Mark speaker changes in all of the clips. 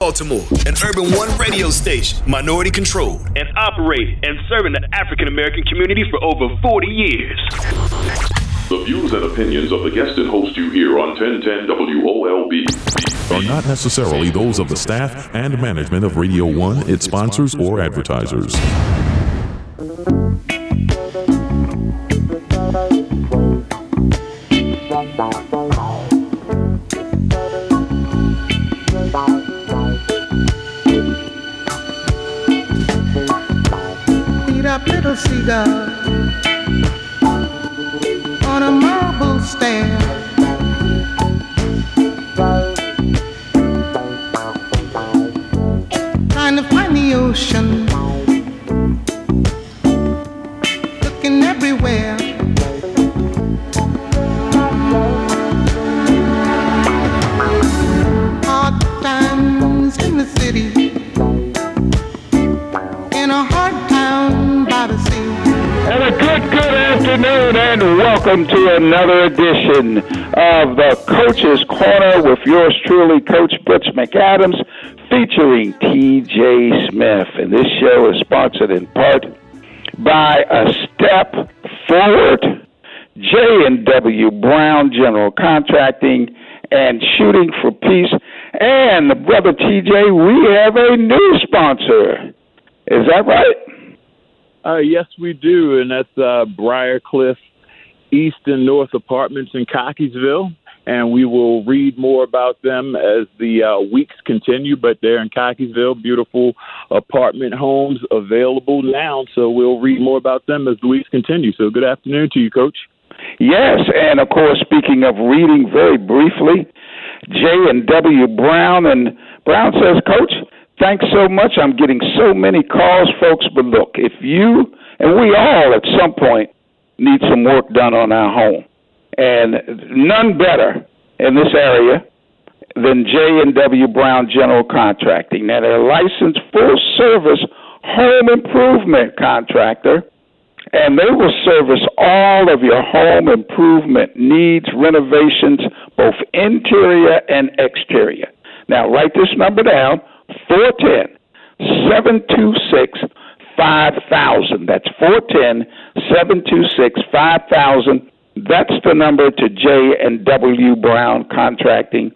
Speaker 1: Baltimore, an Urban One radio station, minority controlled, and operated and serving the African American community for over 40 years.
Speaker 2: The views and opinions of the guest and host you hear on 1010 WOLB
Speaker 3: are not necessarily those of the staff and management of Radio 1, its sponsors, or advertisers.
Speaker 4: Eat up little cigar on a marble stand. Trying to find the ocean, looking everywhere. Hard times in the city, in a hard town by the sea.
Speaker 5: And a good afternoon, and welcome to another edition of the Coach's Corner with yours truly, Coach Butch McAdams, featuring T.J. Smith. And this show is sponsored in part by A Step Forward, J&W Brown General Contracting, and Shooting for Peace. And, Brother T.J., we have a new sponsor. Is that right?
Speaker 6: Yes, we do, and that's Briarcliff East and North Apartments in Cockeysville, and we will read more about them as the weeks continue, but they're in Cockeysville, beautiful apartment homes available now, so we'll read more about them as the weeks continue. So good afternoon to you, Coach.
Speaker 5: Yes, and of course, speaking of reading very briefly, J&W Brown, and Brown says, Coach, thanks so much. I'm getting so many calls, folks. But look, if you and we all at some point need some work done on our home, and none better in this area than J&W Brown General Contracting. Now, they're a licensed full-service home improvement contractor, and they will service all of your home improvement needs, renovations, both interior and exterior. Now, write this number down. 410-726-5000. That's 410-726-5000. That's the number to J&W Brown Contracting,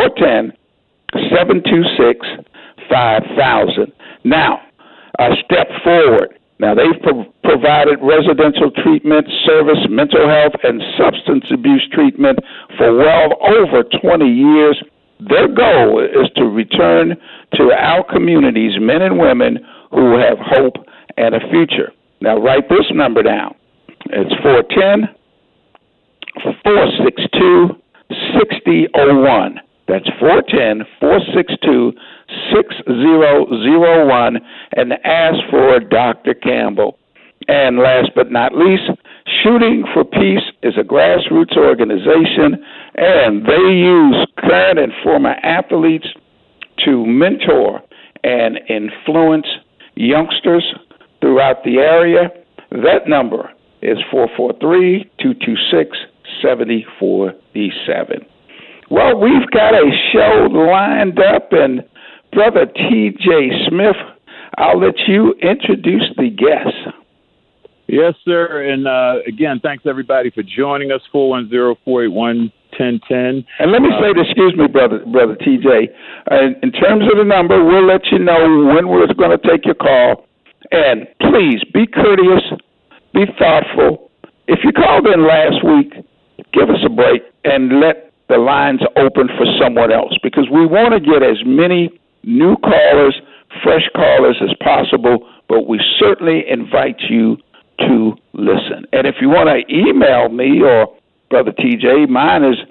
Speaker 5: 410-726-5000. Now, a step forward. Now, they've provided residential treatment, service, mental health, and substance abuse treatment for well over 20 years. Their goal is to return to our communities men and women who have hope and a future. Now, write this number down. It's 410-462-6001. That's 410-462-6001, and ask for Dr. Campbell. And last but not least, Shooting for Peace is a grassroots organization, and they use current and former athletes to mentor and influence youngsters throughout the area. That number is 443-226-7047. Well, we've got a show lined up, and Brother T.J. Smith, I'll let you introduce the guests.
Speaker 6: Yes, sir. And again, thanks everybody for joining us. 410-481-1010.
Speaker 5: And let me say this, excuse me, brother TJ. In terms of the number, we'll let you know when we're going to take your call. And please be courteous, be thoughtful. If you called in last week, give us a break and let the lines open for someone else, because we want to get as many new callers, fresh callers as possible, but we certainly invite you to listen. And if you want to email me or Brother TJ, mine is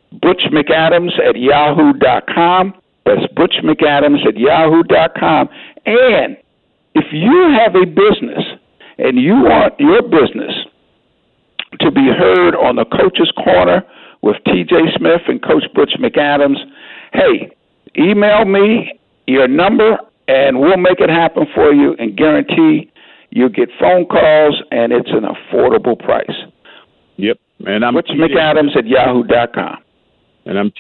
Speaker 5: butchmcadams@yahoo.com. That's butchmcadams@yahoo.com. And if you have a business and you want your business to be heard on the Coach's Corner with T.J. Smith and Coach Butch McAdams, hey, email me your number and we'll make it happen for you and guarantee you'll get phone calls and it's an affordable price.
Speaker 6: Yep. And I'm
Speaker 5: ButchMcAdams@yahoo.com.
Speaker 6: and I'm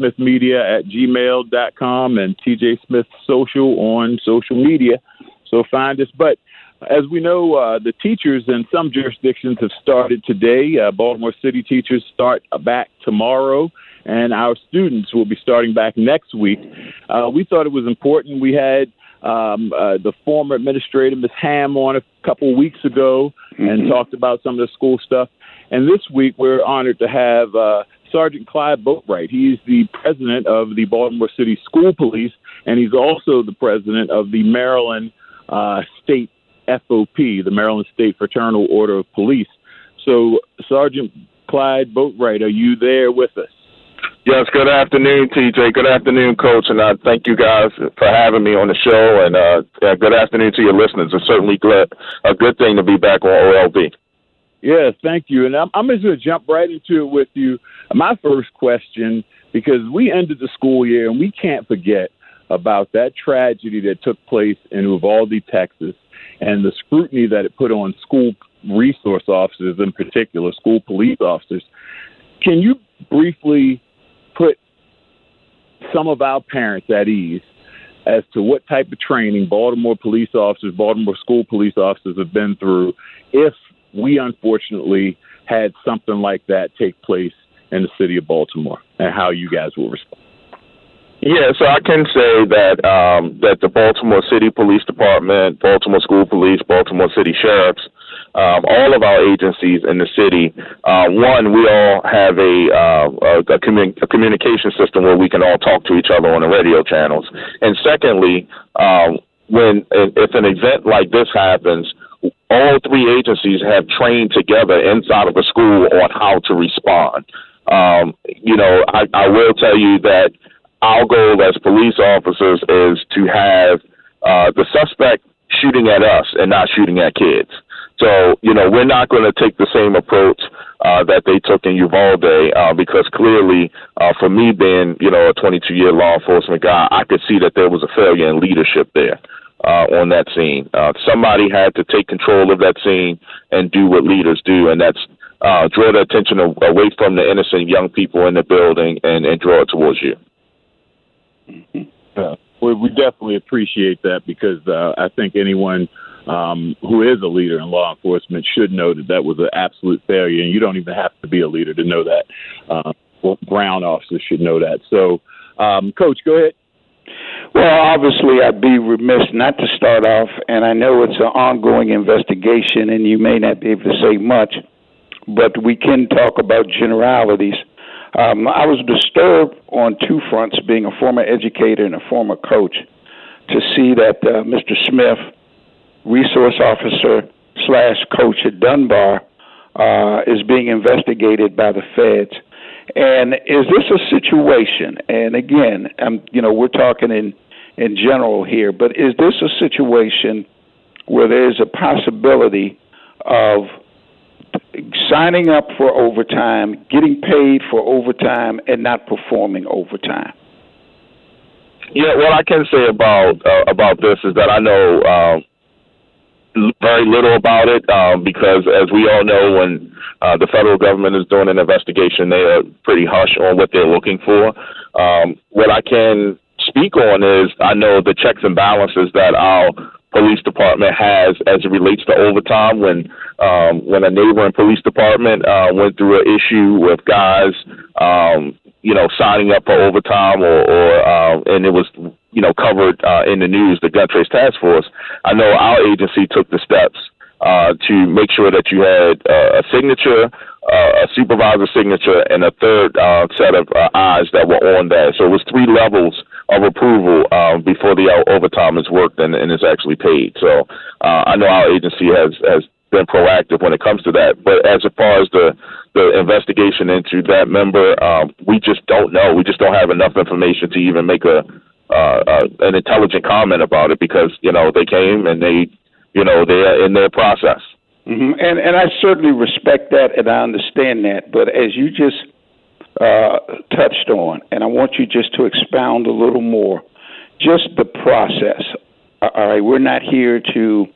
Speaker 6: tjsmithmedia@gmail.com and TJ Smith Social on social media. So find us. But as we know, the teachers in some jurisdictions have started today. Baltimore City teachers start back tomorrow, and our students will be starting back next week. We thought it was important. We had the former administrator, Ms. Ham, on a couple of weeks ago and talked about some of the school stuff. And this week, we're honored to have Sergeant Clyde Boatwright. He's the president of the Baltimore City School Police, and he's also the president of the Maryland State FOP, the Maryland State Fraternal Order of Police. So, Sergeant Clyde Boatwright, are you there with us?
Speaker 7: Yes, good afternoon, TJ. Good afternoon, Coach, and thank you guys for having me on the show, and good afternoon to your listeners. It's certainly a good thing to be back on OLB.
Speaker 6: Yes, thank you. And I'm just going to jump right into it with you. My first question, because we ended the school year, and we can't forget about that tragedy that took place in Uvalde, Texas, and the scrutiny that it put on school resource officers, in particular, school police officers. Can you briefly put some of our parents at ease as to what type of training Baltimore police officers, Baltimore school police officers have been through if we unfortunately had something like that take place in the city of Baltimore, and how you guys will respond?
Speaker 7: Yeah, so I can say that that the Baltimore City Police Department, Baltimore School Police, Baltimore City Sheriffs, all of our agencies in the city, one, we all have a communication system where we can all talk to each other on the radio channels. And secondly, if an event like this happens, all three agencies have trained together inside of a school on how to respond. I will tell you that our goal as police officers is to have the suspect shooting at us and not shooting at kids. So, we're not going to take the same approach that they took in Uvalde because clearly, for me being, a 22-year law enforcement guy, I could see that there was a failure in leadership there on that scene. Somebody had to take control of that scene and do what leaders do, and that's draw the attention away from the innocent young people in the building and draw it towards you.
Speaker 6: We definitely appreciate that because I think anyone who is a leader in law enforcement should know that was an absolute failure, and you don't even have to be a leader to know that. Brown officers should know that. So, Coach, go ahead.
Speaker 5: Well, obviously, I'd be remiss not to start off, and I know it's an ongoing investigation, and you may not be able to say much, but we can talk about generalities. I was disturbed on two fronts, being a former educator and a former coach, to see that Mr. Smith, resource officer / coach at Dunbar, is being investigated by the feds. And is this a situation, and again, we're talking in general here, but is this a situation where there's a possibility of signing up for overtime, getting paid for overtime, and not performing overtime?
Speaker 7: Yeah, what I can say about this is that I know very little about it because, as we all know, when the federal government is doing an investigation, they are pretty hush on what they're looking for. What I can speak on is I know the checks and balances that our police department has as it relates to overtime. When a neighboring police department went through an issue with guys, signing up for overtime and it was, covered in the news, the Gun Trace Task Force, I know our agency took the steps to make sure that you had a signature, a supervisor signature, and a third set of eyes that were on that. So it was 3 levels of approval before the overtime is worked and is actually paid. So I know our agency has been proactive when it comes to that. But as far as the investigation into that member, we just don't know. We just don't have enough information to even make an intelligent comment about it because, they came and they're in their process.
Speaker 5: Mm-hmm. And I certainly respect that and I understand that. But as you just touched on, and I want you just to expound a little more, just the process. All right, we're not here to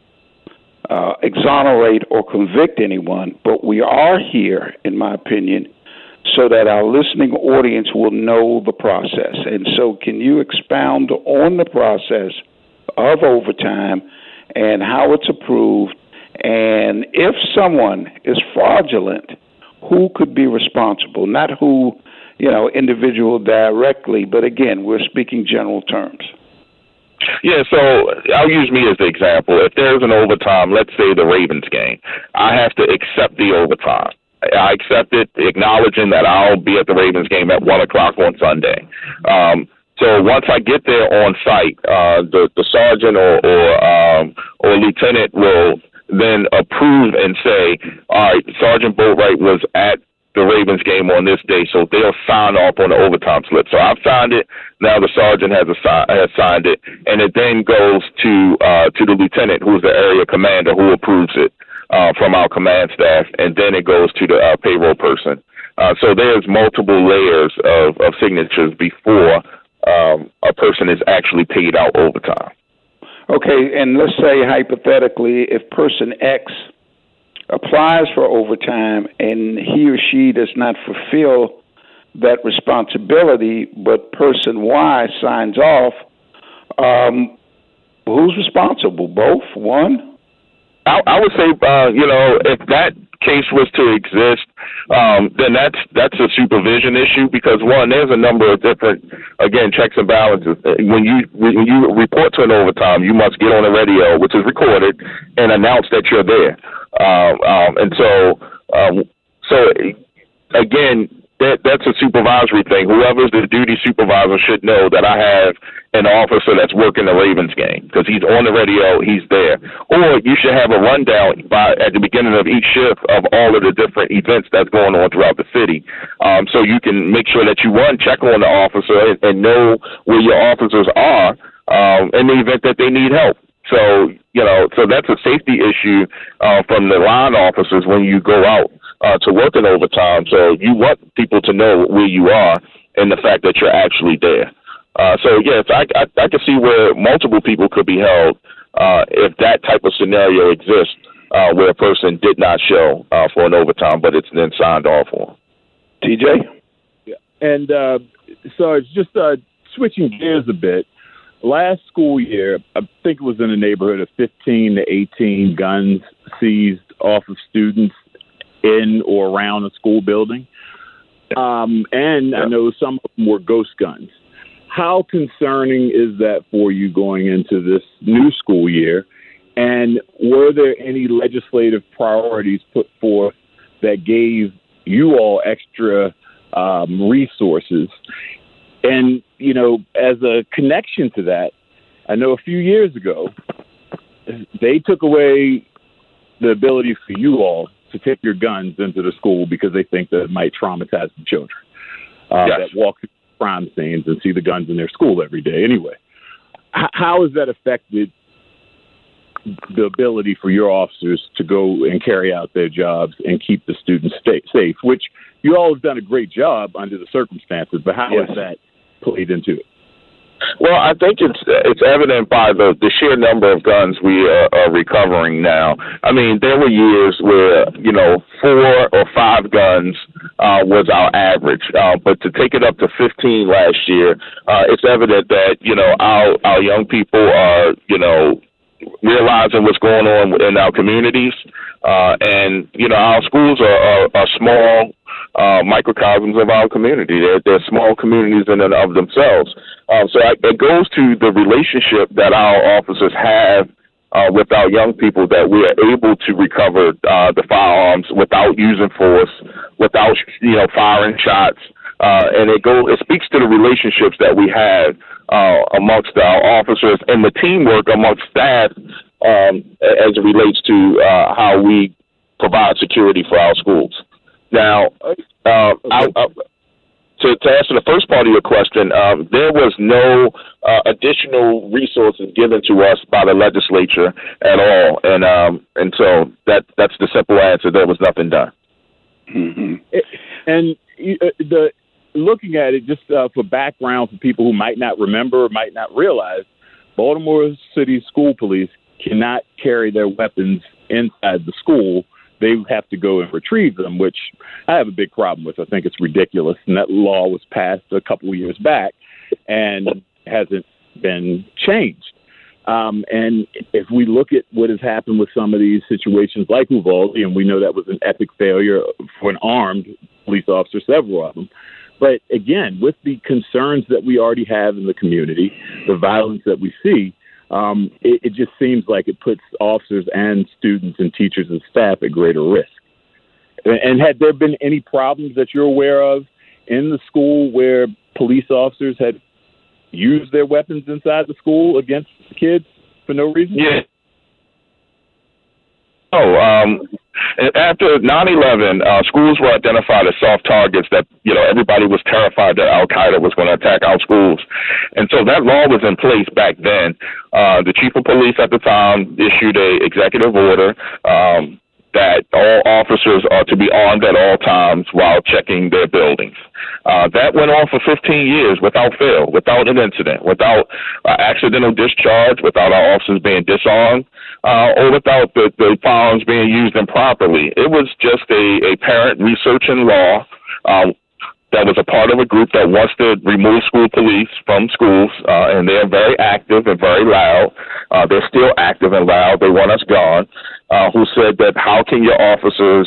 Speaker 5: exonerate or convict anyone, but we are here, in my opinion, so that our listening audience will know the process. And so can you expound on the process of overtime and how it's approved? And if someone is fraudulent, who could be responsible? Not who, individual directly, but again, we're speaking general terms.
Speaker 7: Yeah, so I'll use me as the example. If there's an overtime, let's say the Ravens game, I have to accept the overtime. I accept it, acknowledging that I'll be at the Ravens game at 1 o'clock on Sunday. So once I get there on site, the sergeant or lieutenant will then approve and say, all right, Sergeant Boatwright was at the Ravens game on this day, so they'll sign off on the overtime slip. So I've signed it. Now the sergeant has signed it, and it then goes to the lieutenant, who's the area commander, who approves it from our command staff, and then it goes to the payroll person. So there's multiple layers of signatures before a person is actually paid out overtime.
Speaker 5: Okay, and let's say hypothetically, if person X applies for overtime and he or she does not fulfill that responsibility, but person Y signs off, who's responsible? Both? One?
Speaker 7: I would say, if that case was to exist, then that's a supervision issue because, one, there's a number of different, again, checks and balances. When you report to an overtime, you must get on the radio, which is recorded, and announce that you're there. So again, that's a supervisory thing. Whoever's the duty supervisor should know that I have an officer that's working the Ravens game because he's on the radio, he's there. Or you should have a rundown at the beginning of each shift of all of the different events that's going on throughout the city, so you can make sure that you, one, check on the officer and know where your officers are in the event that they need help. So, so that's a safety issue from the line officers when you go out to work in overtime. So you want people to know where you are and the fact that you're actually there. So, yes, I can see where multiple people could be held if that type of scenario exists where a person did not show for an overtime, but it's then signed off on.
Speaker 5: TJ?
Speaker 6: Yeah. And so it's just switching gears a bit. Last school year, I think it was in the neighborhood of 15 to 18 guns seized off of students in or around a school building. And I know some of them were ghost guns. How concerning is that for you going into this new school year? And were there any legislative priorities put forth that gave you all extra resources? And, as a connection to that, I know a few years ago, they took away the ability for you all to take your guns into the school because they think that it might traumatize the children that walk through crime scenes and see the guns in their school every day anyway. How has that affected the ability for your officers to go and carry out their jobs and keep the students safe, which you all have done a great job under the circumstances, but how has that played into it?
Speaker 7: Well, I think it's evident by the sheer number of guns we are recovering now. I mean, there were years where, 4 or 5 guns was our average. But to take it up to 15 last year, it's evident that, our young people are, realizing what's going on in our communities. And, our schools are small microcosms of our community. They're small communities in and of themselves. So it goes to the relationship that our officers have with our young people, that we are able to recover the firearms without using force, without firing shots, and it speaks to the relationships that we have amongst our officers and the teamwork amongst staff as it relates to how we provide security for our schools. Now, to answer the first part of your question, there was no additional resources given to us by the legislature at all, and so that's the simple answer. There was nothing done.
Speaker 6: Mm-hmm. And looking at it, just for background for people who might not remember or might not realize, Baltimore City School Police cannot carry their weapons inside the school they have to go and retrieve them, which I have a big problem with. I think it's ridiculous. And that law was passed a couple of years back and hasn't been changed. And if we look at what has happened with some of these situations like Uvalde, and we know that was an epic failure for an armed police officer, several of them. But again, with the concerns that we already have in the community, the violence that we see, it just seems like it puts officers and students and teachers and staff at greater risk. And had there been any problems that you're aware of in the school where police officers had used their weapons inside the school against kids for no reason?
Speaker 7: Yeah. After 9/11, schools were identified as soft targets that, everybody was terrified that Al-Qaeda was going to attack our schools. And so that law was in place back then. The chief of police at the time issued a executive order that all officers are to be armed at all times while checking their buildings. That went on for 15 years without fail, without an incident, without accidental discharge, without our officers being disarmed, or without the firearms being used improperly. It was just a parent researching law that was a part of a group that wants to remove school police from schools, and they're very active and very loud. They're still active and loud. They want us gone. Who said that how can your officers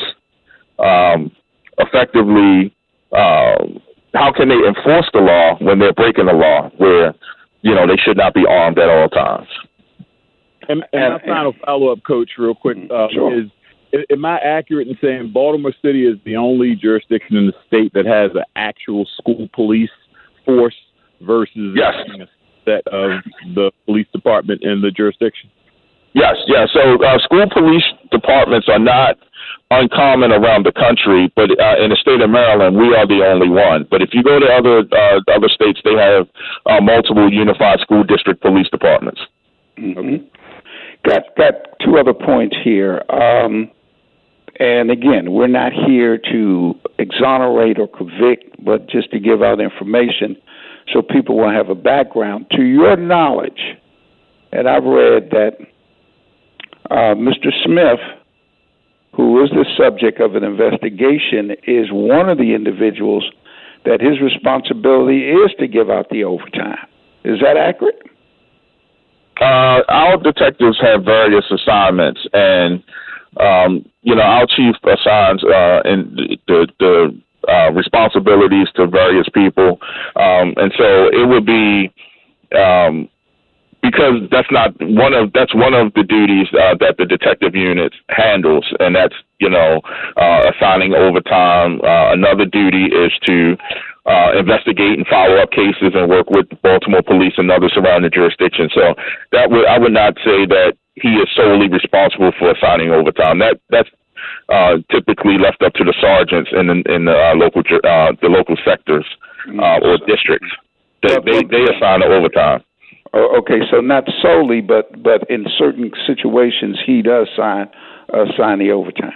Speaker 7: effectively, how can they enforce the law when they're breaking the law where, they should not be armed at all times?
Speaker 6: And my final follow-up, Coach, real quick,
Speaker 7: sure.
Speaker 6: is, am I accurate in saying Baltimore City is the only jurisdiction in the state that has an actual school police force versus
Speaker 7: yes.
Speaker 6: a set of the police department in the jurisdiction?
Speaker 7: Yes. So school police departments are not uncommon around the country, but in the state of Maryland, we are the only one. But if you go to other states, they have multiple unified school district police departments.
Speaker 5: Mm-hmm. Got two other points here. And again, we're not here to exonerate or convict, but just to give out information so people will have a background. To your knowledge, and I've read that Mr. Smith, who is the subject of an investigation, is one of the individuals that his responsibility is to give out the overtime. Is that accurate?
Speaker 7: Our detectives have various assignments, and our chief assigns the responsibilities to various people, and so it would be because that's one of the duties that the detective unit handles, and that's assigning overtime. Another duty is to investigate and follow up cases and work with Baltimore police and other surrounding jurisdictions. So I would not say that he is solely responsible for assigning overtime. That's typically left up to the sergeants in the local sectors or districts. They assign the overtime.
Speaker 5: Okay, so not solely, but in certain situations, he does assign the overtime.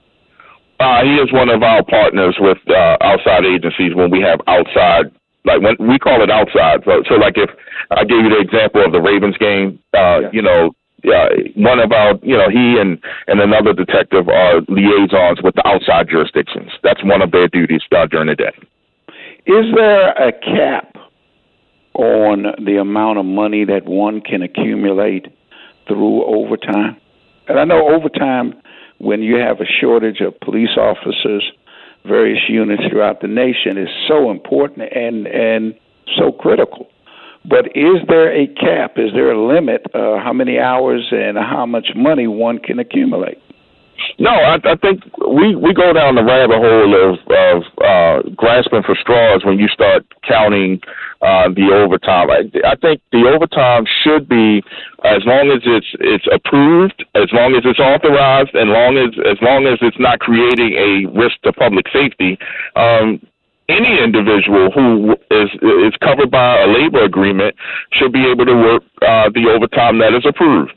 Speaker 7: He is one of our partners with outside agencies when we have outside, like when we call it outside. So like if I gave you the example of the Ravens game, one of our, he and another detective are liaisons with the outside jurisdictions. That's one of their duties during the day.
Speaker 5: Is there a cap on the amount of money that one can accumulate through overtime? And I know overtime, when you have a shortage of police officers, various units throughout the nation, is so important and so critical. But is there a cap? Is there a limit how many hours and how much money one can accumulate?
Speaker 7: No, I think we go down the rabbit hole of grasping for straws when you start counting the overtime. I think the overtime should be, as long as it's approved, as long as it's authorized, and as long as it's not creating a risk to public safety. Any individual who is covered by a labor agreement should be able to work the overtime that is approved.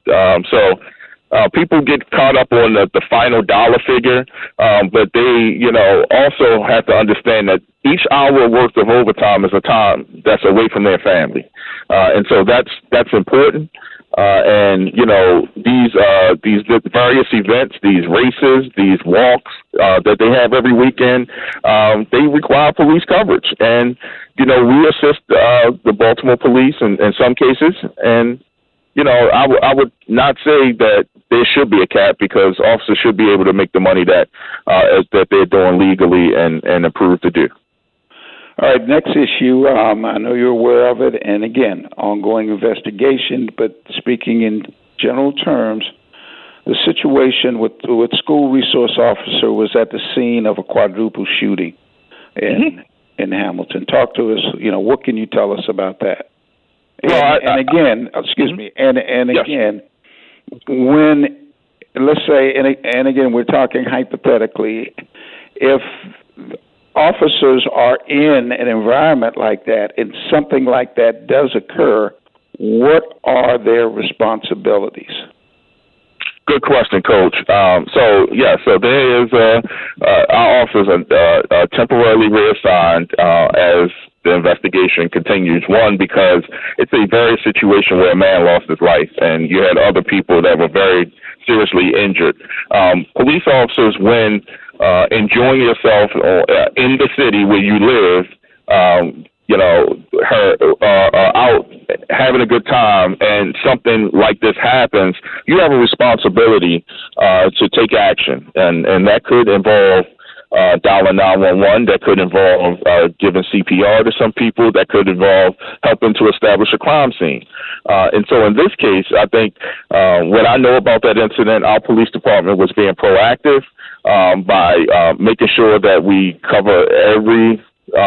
Speaker 7: People get caught up on the final dollar figure, but they, also have to understand that each hour worth of overtime is a time that's away from their family, and so that's important. And these various events, these races, these walks that they have every weekend, they require police coverage. And we assist the Baltimore police in some cases. And I would not say that there should be a cap, because officers should be able to make the money that they're doing legally and approved to do.
Speaker 5: All right, next issue. I know you're aware of it, and again, ongoing investigation. But speaking in general terms, the situation with school resource officer was at the scene of a quadruple shooting in Hamilton. Talk to us. What can you tell us about that? And again, when, let's say, and again, we're talking hypothetically, if officers are in an environment like that and something like that does occur, what are their responsibilities?
Speaker 7: Good question, Coach. So there is our officers are temporarily reassigned as the investigation continues. One, because it's a very situation where a man lost his life, and you had other people that were very seriously injured. Police officers, when enjoying yourself in the city where you live, out having a good time, and something like this happens, you have a responsibility to take action, and that could involve dialing 911. That could involve giving CPR to some people. That could involve helping to establish a crime scene. And so in this case, I think what I know about that incident, our police department was being proactive by making sure that we cover every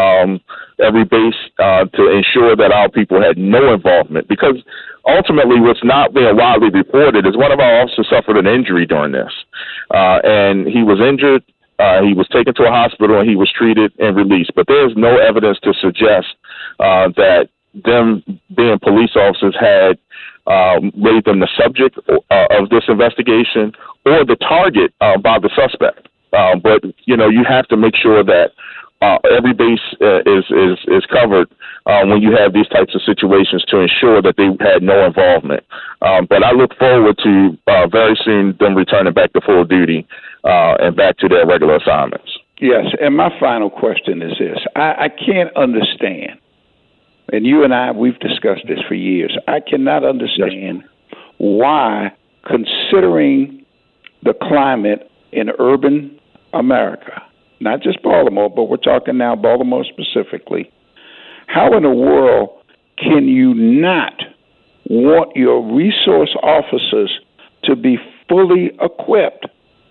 Speaker 7: base to ensure that our people had no involvement. Because ultimately, what's not being widely reported is one of our officers suffered an injury during this, and he was injured. He was taken to a hospital, and he was treated and released. But there's no evidence to suggest that them being police officers had made them the subject of this investigation or the target by the suspect. But you have to make sure that every base is covered when you have these types of situations, to ensure that they had no involvement. But I look forward to very soon them returning back to full duty and back to their regular assignments.
Speaker 5: Yes, and my final question is this. I can't understand, and you and I, we've discussed this for years, I cannot understand why, considering the climate in urban America, not just Baltimore, but we're talking now Baltimore specifically, how in the world can you not want your resource officers to be fully equipped?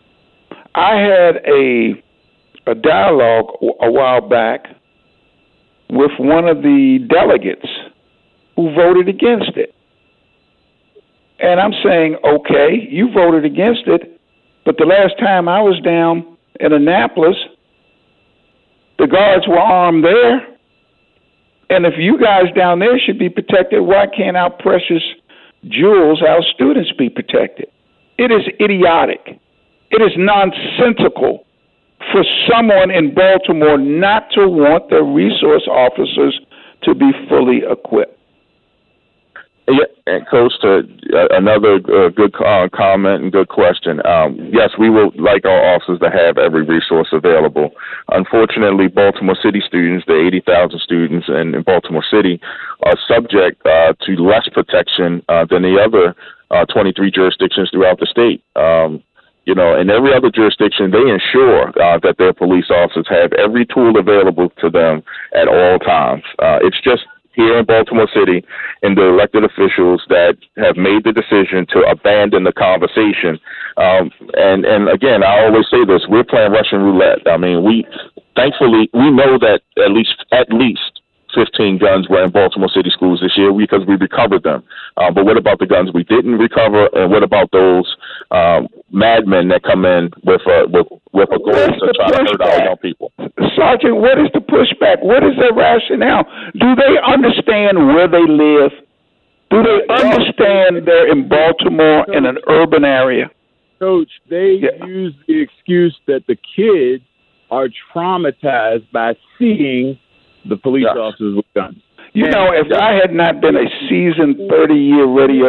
Speaker 5: I had a dialogue a while back with one of the delegates who voted against it. And I'm saying, okay, you voted against it, but the last time I was down in Annapolis, the guards were armed there. And if you guys down there should be protected, why can't our precious jewels, our students, be protected? It is idiotic. It is nonsensical for someone in Baltimore not to want their resource officers to be fully equipped.
Speaker 7: Yeah, and Coach, another good comment and good question. Yes, we would like our officers to have every resource available. Unfortunately, Baltimore City students, the 80,000 students in Baltimore City, are subject to less protection than the other 23 jurisdictions throughout the state. In every other jurisdiction, they ensure that their police officers have every tool available to them at all times. It's just here in Baltimore City and the elected officials that have made the decision to abandon the conversation. And again, I always say this, we're playing Russian roulette. I mean, we know that at least 15 guns were in Baltimore City schools this year because we recovered them. But what about the guns we didn't recover? And what about those madmen that come in with a goal to try to hurt our young people?
Speaker 5: Sergeant, what is the pushback? What is their rationale? Do they understand where they live? Do they understand they're in Baltimore in an urban area?
Speaker 6: Coach, they use the excuse that the kids are traumatized by seeing the police officers with guns.
Speaker 5: If I had not been a seasoned 30-year radio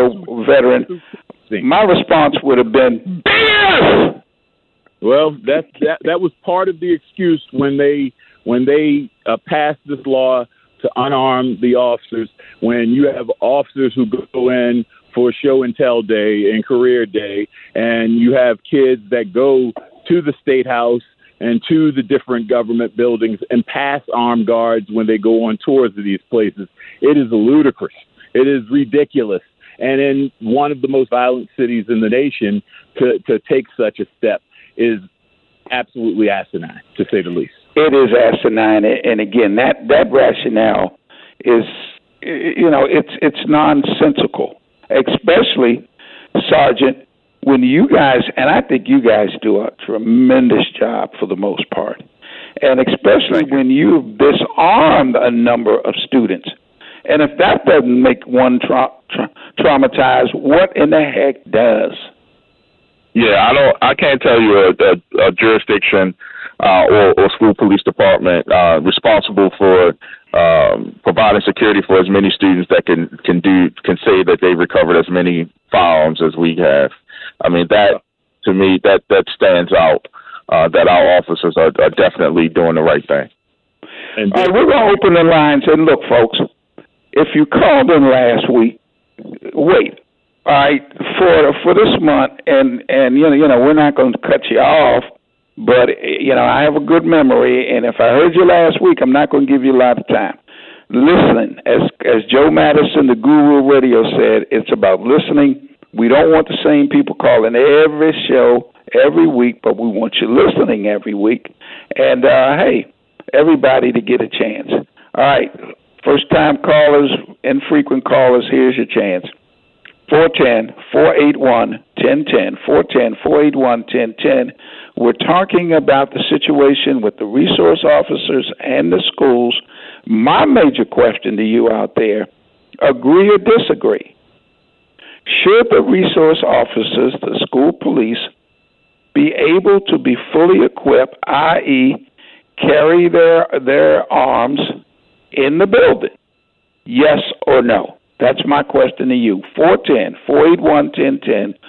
Speaker 5: veteran, my response would have been BS.
Speaker 6: Well, that was part of the excuse when they passed this law to unarm the officers. When you have officers who go in for show and tell day and career day, and you have kids that go to the State House and to the different government buildings and pass armed guards when they go on tours of these places, it is ludicrous. It is ridiculous. And in one of the most violent cities in the nation, to take such a step is absolutely asinine, to say the least.
Speaker 5: It is asinine, and again, that rationale is, it's nonsensical, especially, Sergeant, when you guys, and I think you guys do a tremendous job for the most part, and especially when you've disarmed a number of students. And if that doesn't make one traumatized, what in the heck does?
Speaker 7: Yeah, I can't tell you a jurisdiction or school police department responsible for providing security for as many students that can say that they've recovered as many firearms as we have. I mean, that to me that stands out. That our officers are definitely doing the right thing.
Speaker 5: And all right, we're gonna open the lines and look, folks. If you called in last week, wait. All right, for this month, and we're not going to cut you off, but I have a good memory, and if I heard you last week, I'm not going to give you a lot of time. Listen, as Joe Madison, the Guru Radio said, it's about listening. We don't want the same people calling every show every week, but we want you listening every week. And hey, everybody to get a chance. All right, first-time callers, infrequent callers, here's your chance. 410-481-1010, 410-481-1010. We're talking about the situation with the resource officers and the schools. My major question to you out there, agree or disagree? Should the resource officers, the school police, be able to be fully equipped, i.e., carry their arms in the building? Yes or no? That's my question to you. 410-481-1010,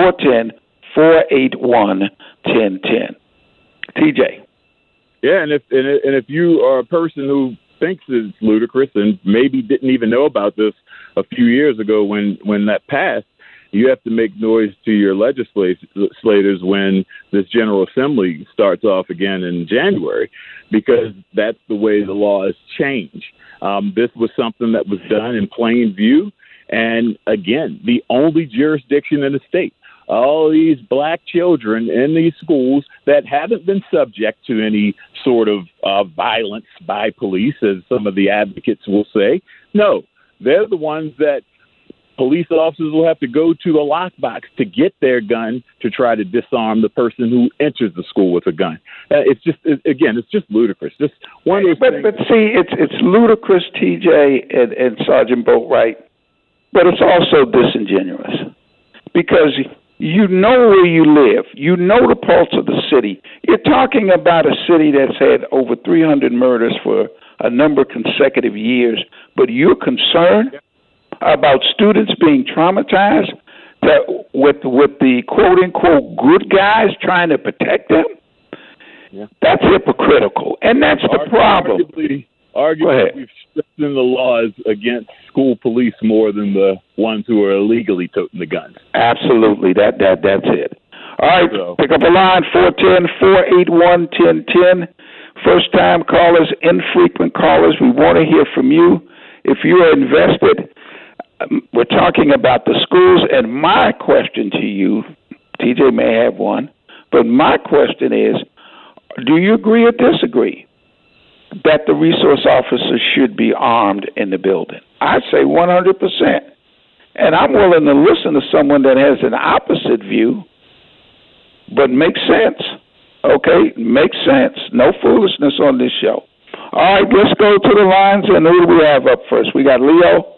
Speaker 5: 410-481-1010. TJ.
Speaker 6: Yeah, and if you are a person who thinks it's ludicrous and maybe didn't even know about this a few years ago when that passed, you have to make noise to your legislators when this General Assembly starts off again in January, because that's the way the law has changed. This was something that was done in plain view. And again, the only jurisdiction in the state, all these black children in these schools that haven't been subject to any sort of violence by police, as some of the advocates will say. No, they're the ones that police officers will have to go to a lockbox to get their gun to try to disarm the person who enters the school with a gun. It's just ludicrous. Just one of those things.
Speaker 5: But see, it's ludicrous, TJ and Sergeant Boatwright, but it's also disingenuous, because you know where you live. You know the pulse of the city. You're talking about a city that's had over 300 murders for a number of consecutive years, but you're concerned about students being traumatized with the quote-unquote good guys trying to protect them? Yeah. That's hypocritical, and that's the problem.
Speaker 6: Arguably we've strengthened the laws against school police more than the ones who are illegally toting the guns.
Speaker 5: Absolutely, that's it. All right, pick up a line, 410-481-1010. First-time callers, infrequent callers, we want to hear from you. If you are invested, we're talking about the schools, and my question to you, TJ may have one, but my question is, do you agree or disagree that the resource officers should be armed in the building? I say 100%. And I'm willing to listen to someone that has an opposite view, but makes sense. Okay? Makes sense. No foolishness on this show. All right, let's go to the lines, and who do we have up first? We got Leo.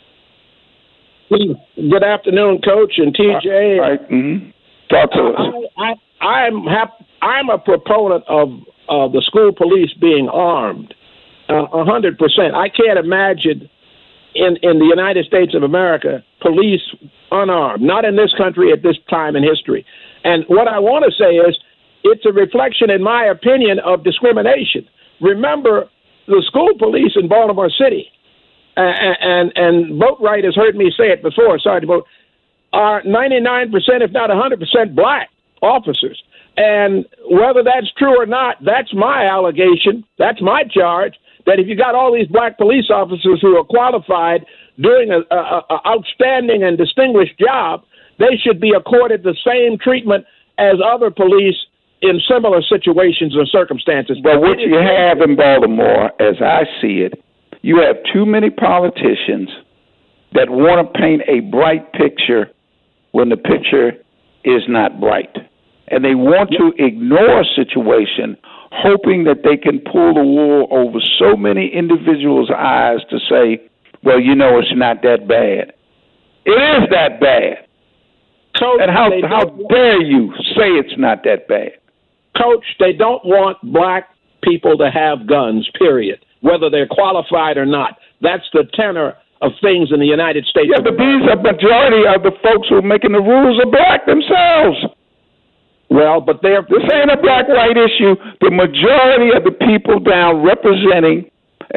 Speaker 8: Good afternoon, Coach and TJ.
Speaker 5: All right. Mm-hmm. Talk to us.
Speaker 8: I'm a proponent of the school police being armed, 100%. I can't imagine in the United States of America police unarmed, not in this country at this time in history. And what I want to say is it's a reflection, in my opinion, of discrimination. Remember, the school police in Baltimore City, and Boatwright has heard me say it before, sorry to vote, are 99%, if not 100% black officers. And whether that's true or not, that's my allegation, that's my charge, that if you got all these black police officers who are qualified, doing an outstanding and distinguished job, they should be accorded the same treatment as other police in similar situations or circumstances.
Speaker 5: But what you have in Baltimore, as I see it, you have too many politicians that want to paint a bright picture when the picture is not bright. And they want to ignore a situation, hoping that they can pull the wool over so many individuals' eyes to say, well, you know, it's not that bad. It is that bad.
Speaker 8: Coach,
Speaker 5: and how dare you say it's not that bad?
Speaker 8: Coach, they don't want black people to have guns, period, whether they're qualified or not. That's the tenor of things in the United States.
Speaker 5: Yeah, but these are majority of the folks who are making the rules are black themselves.
Speaker 8: Well, but
Speaker 5: this ain't a black-white issue. The majority of the people down representing,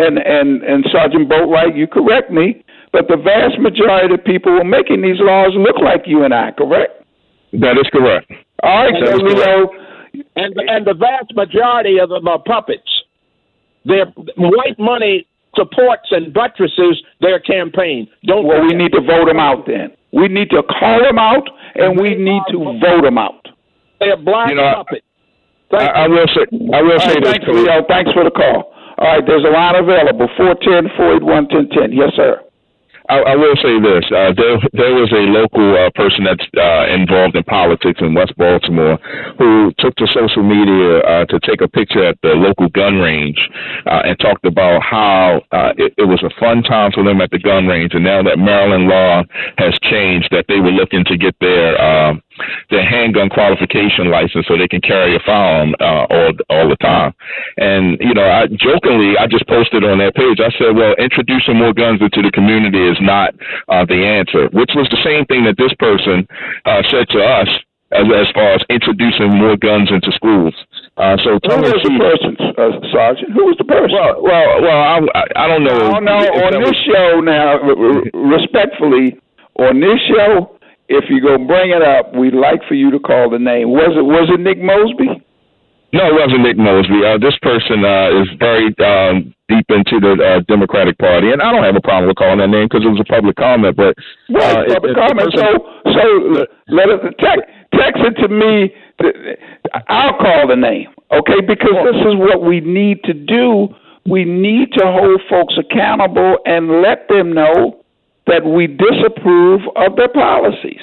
Speaker 5: and Sergeant Boatwright, you correct me, but the vast majority of the people who are making these laws look like you and I, correct?
Speaker 7: That is correct.
Speaker 5: All right, so Leo.
Speaker 8: And the vast majority of them are puppets. Their white money supports and buttresses their campaign.
Speaker 5: We need to vote them out then. We need to call them out, and we need to vote them out.
Speaker 8: They're black puppets.
Speaker 7: I will say this.
Speaker 5: Thanks, Leo. Thanks for the call. All right, there's a line available, 410-481-1010. Yes, sir.
Speaker 7: I will say this. There was a local person that's involved in politics in West Baltimore who took to social media to take a picture at the local gun range and talked about how it was a fun time for them at the gun range. And now that Maryland law has changed, that they were looking to get their handgun qualification license so they can carry a firearm all the time. And, you know, I just posted on that page, I said, well, introducing more guns into the community is not the answer, which was the same thing that this person said to us as far as introducing more guns into schools. So
Speaker 5: who was the person, Sergeant? Who was the person?
Speaker 7: Well, I don't know.
Speaker 5: No, on this show now, respectfully, on this show, if you're going to bring it up, we'd like for you to call the name. Was it Nick Mosby?
Speaker 7: No, it wasn't Nick Mosby. This person is very deep into the Democratic Party, and I don't have a problem with calling that name because it was a public comment. But
Speaker 5: public comment. So let us text it to me. I'll call the name, okay? Because this is what we need to do. We need to hold folks accountable and let them know that we disapprove of their policies.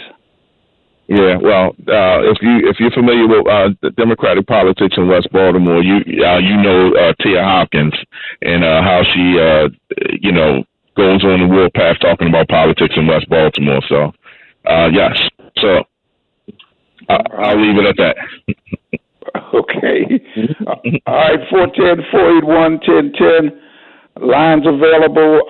Speaker 7: Yeah, well, if you're familiar with the Democratic politics in West Baltimore, you know Tia Hopkins and how she goes on the warpath talking about politics in West Baltimore. So yes, so I'll leave it at that.
Speaker 5: Okay. All right, 410-481-1010. Lines available.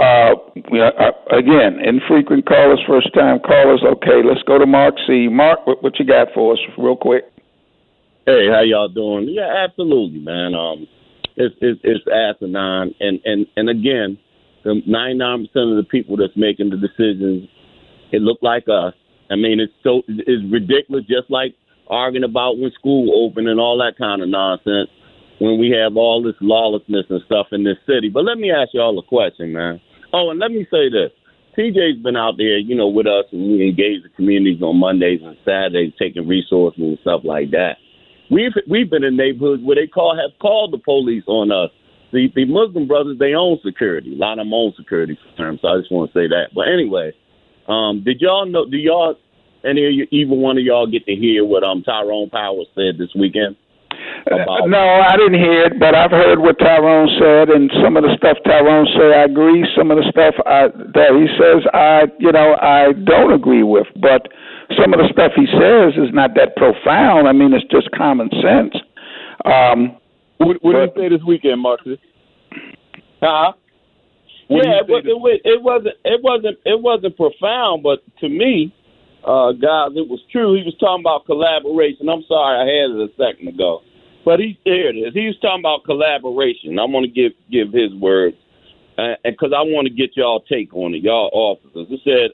Speaker 5: Again, infrequent callers, first-time callers. Okay, let's go to Mark C. Mark, what you got for us real quick?
Speaker 9: Hey, how y'all doing? Yeah, absolutely, man. It's asinine. And again, the 99% of the people that's making the decisions, it look like us. I mean, it's ridiculous, just like arguing about when school opened and all that kind of nonsense, when we have all this lawlessness and stuff in this city. But let me ask y'all a question, man. Oh, and let me say this. TJ's been out there, with us, and we engage the communities on Mondays and Saturdays, taking resources and stuff like that. We've been in neighborhoods where they have called the police on us. The Muslim brothers, they own security. A lot of them own security firms, so I just want to say that. But anyway, did y'all know, either one of y'all get to hear what Tyrone Powers said this weekend?
Speaker 5: No, I didn't hear it, but I've heard what Tyrone said, and some of the stuff Tyrone said I agree. Some of the stuff that he says I don't agree with. But some of the stuff he says is not that profound. I mean, it's just common sense.
Speaker 6: What did you say this weekend, Marcus?
Speaker 9: Yeah, it wasn't profound, but to me, guys, it was true. He was talking about collaboration. I'm sorry, I had it a second ago. But here it is. He was talking about collaboration. I want to give his words, because I want to get y'all take on it, y'all officers. He said,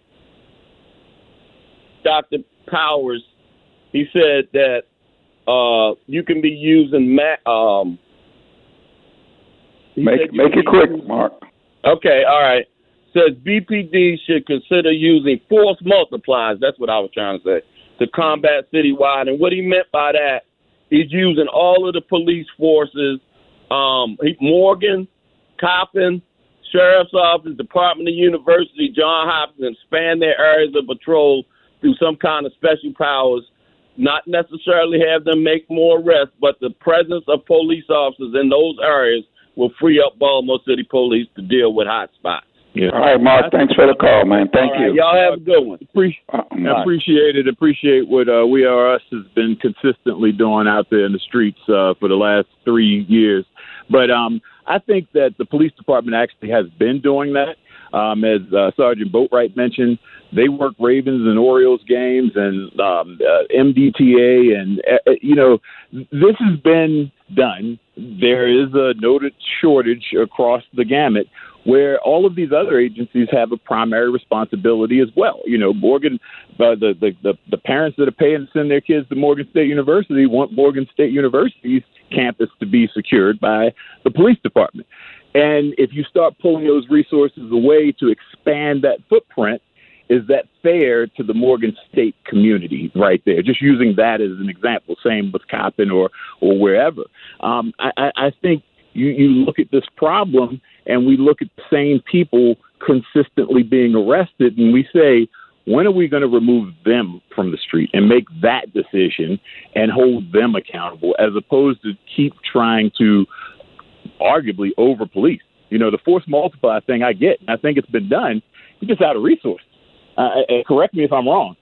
Speaker 9: Dr. Powers, he said that you can be using
Speaker 5: make it quick, Mark.
Speaker 9: Okay, all right. Says BPD should consider using force multipliers. That's what I was trying to say, to combat citywide. And what he meant by that, he's using all of the police forces, Morgan, Coppin, Sheriff's Office, Department of University, Johns Hopkins, expand their areas of patrol through some kind of special powers, not necessarily have them make more arrests, but the presence of police officers in those areas will free up Baltimore City Police to deal with hot spots.
Speaker 5: Yeah. All right, Mark, thanks for the call, man. Thank you.
Speaker 9: Y'all have a good one.
Speaker 6: Appreciate it. Appreciate what We Are Us has been consistently doing out there in the streets for the last 3 years. But I think that the police department actually has been doing that. As Sergeant Boatwright mentioned, they work Ravens and Orioles games and MDTA, and this has been done. There is a noted shortage across the gamut, where all of these other agencies have a primary responsibility as well. Morgan, the parents that are paying to send their kids to Morgan State University want Morgan State University's campus to be secured by the police department. And if you start pulling those resources away to expand that footprint, is that fair to the Morgan State community right there? Just using that as an example, same with Coppin or wherever. I think you look at this problem and we look at the same people consistently being arrested, and we say, when are we going to remove them from the street and make that decision and hold them accountable, as opposed to keep trying to arguably over police? The force multiplier thing I get, and I think it's been done. We're just out of resources. Correct me if I'm wrong.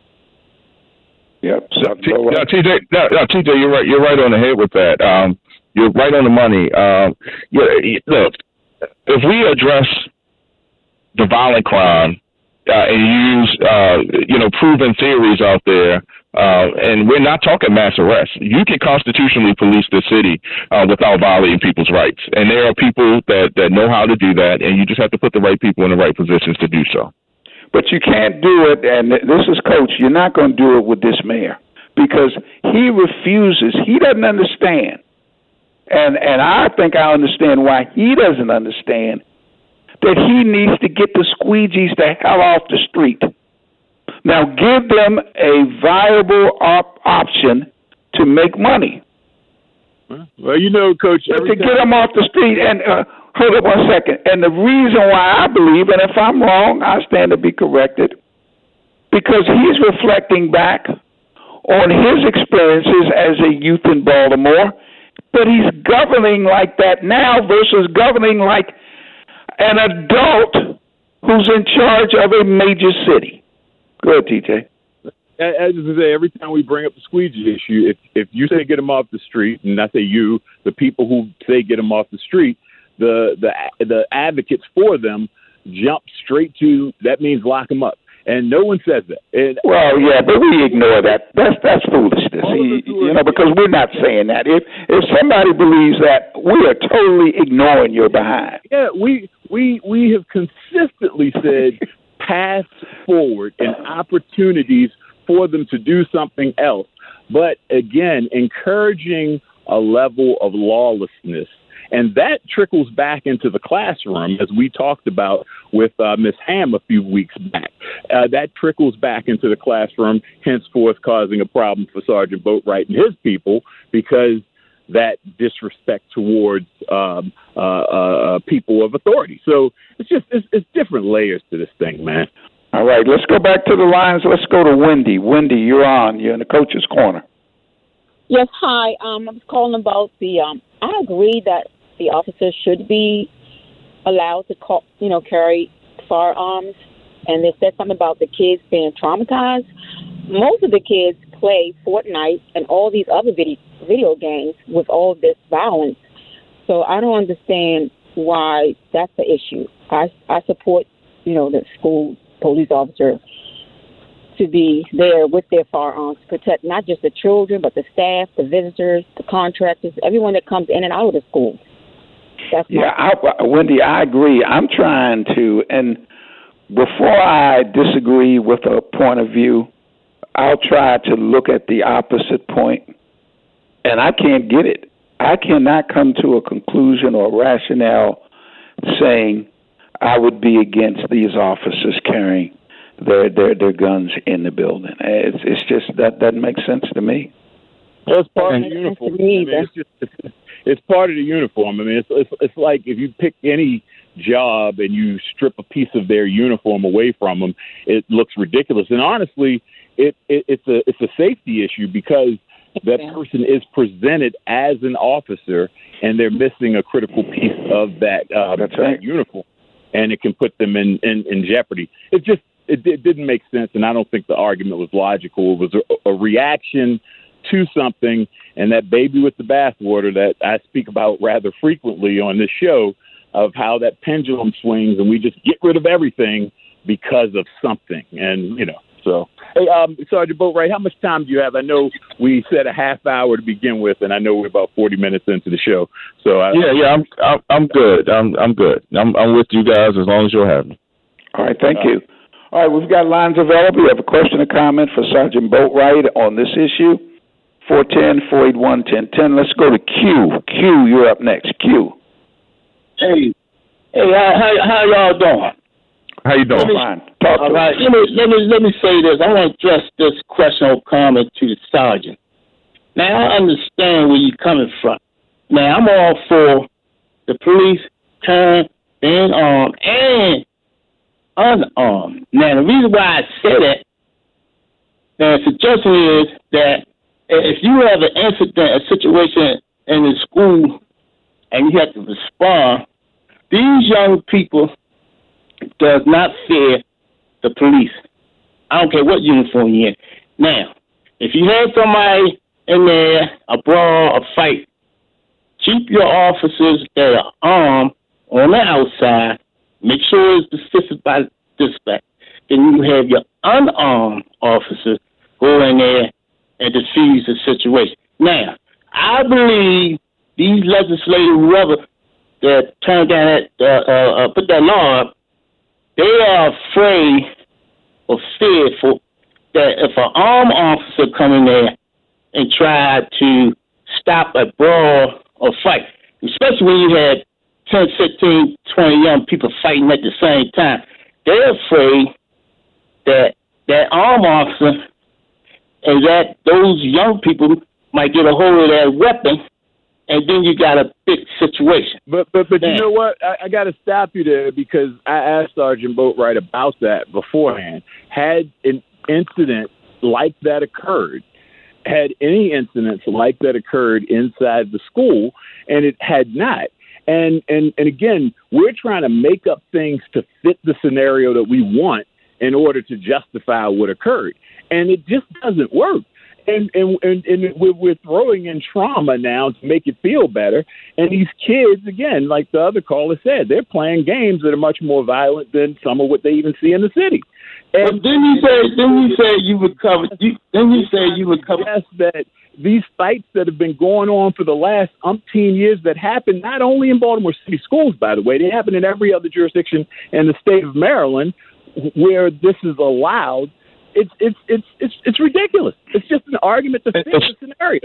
Speaker 5: Yep.
Speaker 7: TJ, you're right. You're right on the head with that. You're right on the money. Look, if we address the violent crime and use, proven theories out there, and we're not talking mass arrests. You can constitutionally police the city without violating people's rights. And there are people that know how to do that, and you just have to put the right people in the right positions to do so.
Speaker 5: But you can't do it, and this is Coach, you're not going to do it with this mayor, because he refuses. He doesn't understand. And I think I understand why he doesn't understand that he needs to get the squeegees the hell off the street. Now, give them a viable option to make money.
Speaker 6: Well, Coach,
Speaker 5: to get them off the street. And hold up 1 second. And the reason why I believe, and if I'm wrong, I stand to be corrected, because he's reflecting back on his experiences as a youth in Baltimore, but he's governing like that now versus governing like an adult who's in charge of a major city. Go ahead, TJ.
Speaker 6: As I say, every time we bring up the squeegee issue, if you say get them off the street, and I say you, the people who say get them off the street, the advocates for them jump straight to, that means lock them up. And no one says that.
Speaker 5: Well, yeah, but we ignore that. That's foolishness. Because we're not saying that. If somebody believes that, we are totally ignoring your behind.
Speaker 6: Yeah, we have consistently said paths forward and opportunities for them to do something else. But again, encouraging a level of lawlessness. And that trickles back into the classroom, as we talked about with Ms. Ham a few weeks back. That trickles back into the classroom, henceforth causing a problem for Sergeant Boatwright and his people, because that disrespect towards people of authority. So it's different layers to this thing, man.
Speaker 5: All right, let's go back to the lines. Let's go to Wendy. Wendy, you're on. You're in the coach's corner.
Speaker 10: Yes, hi. I was calling about I agree that the officers should be allowed to carry firearms. And they said something about the kids being traumatized. Most of the kids play Fortnite and all these other video games with all this violence. So I don't understand why that's the issue. I support, the school police officer to be there with their firearms to protect not just the children, but the staff, the visitors, the contractors, everyone that comes in and out of the school.
Speaker 5: Wendy, I agree. I'm trying to, and before I disagree with a point of view, I'll try to look at the opposite point, and I can't get it. I cannot come to a conclusion or rationale saying I would be against these officers carrying their guns in the building. It's just that doesn't make sense to me.
Speaker 6: Well, it's part of the uniform. It's part of the uniform. I mean, it's like if you pick any job and you strip a piece of their uniform away from them, it looks ridiculous. And honestly, it's a safety issue because that person is presented as an officer and they're missing a critical piece of that uniform, and it can put them in jeopardy. It didn't make sense, and I don't think the argument was logical. It was a reaction to something, and that baby with the bathwater that I speak about rather frequently on this show, of how that pendulum swings and we just get rid of everything because of something. And, so. Hey, Sergeant Boatwright, how much time do you have? I know we said a half hour to begin with, and I know we're about 40 minutes into the show. So
Speaker 7: I'm good. I'm good. I'm with you guys as long as you'll have me.
Speaker 5: All right, thank you. All right, we've got lines available. You have a question or comment for Sergeant Boatwright on this issue? 410-481-1010. Let's go to Q. Q, you're up next. Q.
Speaker 11: Hey, how y'all doing?
Speaker 7: How you doing?
Speaker 5: Fine. Talk to
Speaker 11: us. Let me say this. I want to address this question or comment to the sergeant. Now, I understand where you're coming from. Now, I'm all for the police turn being armed and unarmed. Now, the reason why I say that, the suggestion is that if you have an incident, a situation in the school, and you have to respond, these young people does not fear the police. I don't care what uniform you're in. Now, if you have somebody in there, a brawl, a fight, keep your officers that are armed on the outside. Make sure it's specific by dispatch. Then you have your unarmed officers go in there and diffuse the situation. Now, I believe these legislators, whoever that turned down that, put that law up, they are afraid or fearful that if an armed officer come in there and try to stop a brawl or fight, especially when you had 10, 15, 20 young people fighting at the same time, they're afraid that that armed officer and that those young people might get a hold of that weapon, and then you got a big situation.
Speaker 6: But you know what? I got to stop you there because I asked Sergeant Boatwright about that beforehand. Had an incident like that occurred, had any incidents like that occurred inside the school, and it had not. And again, we're trying to make up things to fit the scenario that we want in order to justify what occurred. And it just doesn't work. And we're throwing in trauma now to make it feel better. And these kids, again, like the other caller said, they're playing games that are much more violent than some of what they even see in the city. And
Speaker 11: then you say you would cover.
Speaker 6: Yes, that these fights that have been going on for the last umpteen years that happen not only in Baltimore City schools, by the way, they happen in every other jurisdiction in the state of Maryland where this is allowed. It's ridiculous. It's just an argument to fit the scenario.